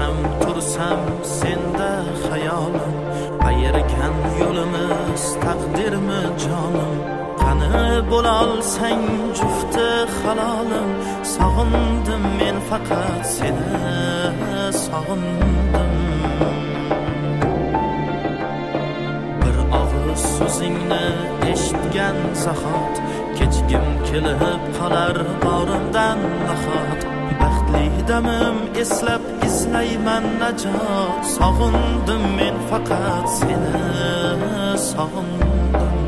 Tursam senda hayolim, ayirgan yo'limiz taqdirmi jonim? Qani bo'lolsang jufti halolim, sog'indim men faqat seni, sog'indim. Bir og'iz so'zingni eshitgan zahot, kechgim kelib qolar borimdan nahot. Baxtli damim eslab izlayman najot, sog'indim men faqat seni, sog'indim.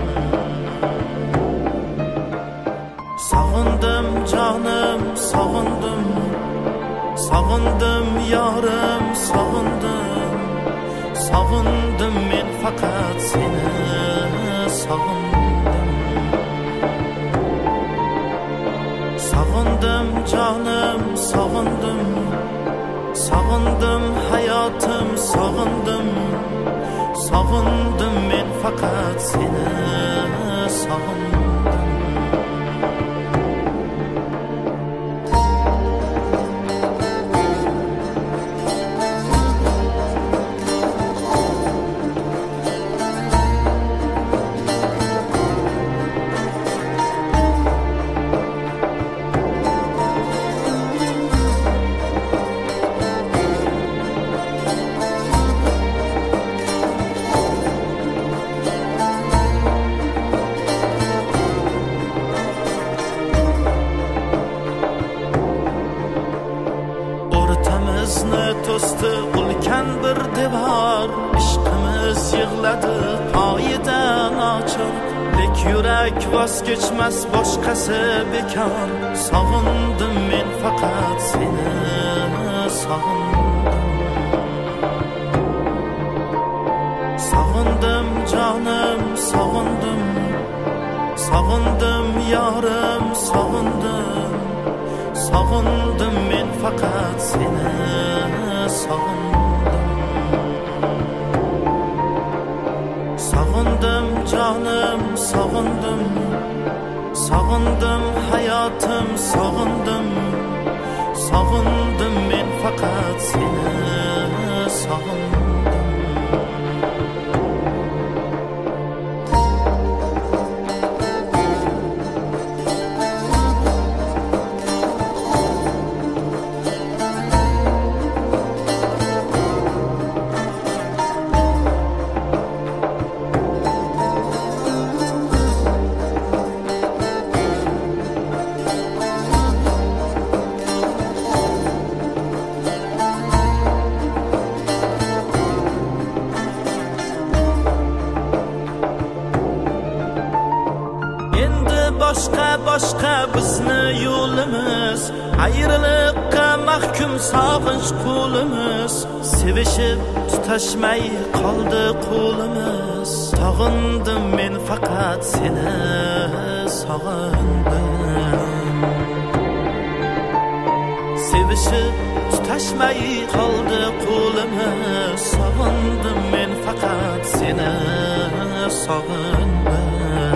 Sog'indim jonim, sog'indim, sog'indim yorim, sog'indim. Sog'indim men faqat seni, sog'indim. Sog'indim jonim, sog'indim, sog'indim hayotim, sog'indim. Sog'indim men faqat seni, sog'indim. To'sdi ulkan bir devor, ishqimiz yig'ladi poyidan ochib. Lek yurak voz kechmas boshqasi bekor, sog'indim men faqat seni, sog'indim. Sog'indim jonim, sog'indim, sog'indim yorim, sog'indim. Sog'indim men faqat seni, sog'indim. Sog'indim jonim, sog'indim, sog'indim hayotim, sog'indim. Sog'indim men faqat seni, sog'indim. Boshqa bizni yo'limiz, ayriliqqa mahkum sog'inch qo'limiz. Sevishib tutashmay qoldi qo'limiz, sog'indim men faqat seni, sog'indim. Sevishib tutashmay qoldi qo'limiz, sog'indim men faqat seni, sog'indim.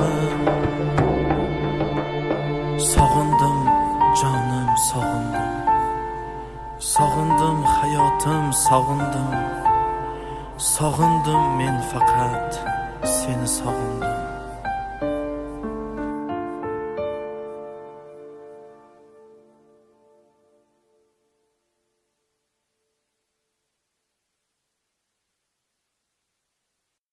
Sog'indim jonim, sog'indim, sog'indim hayotim, sog'indim. Sog'indim men faqat seni, sog'indim.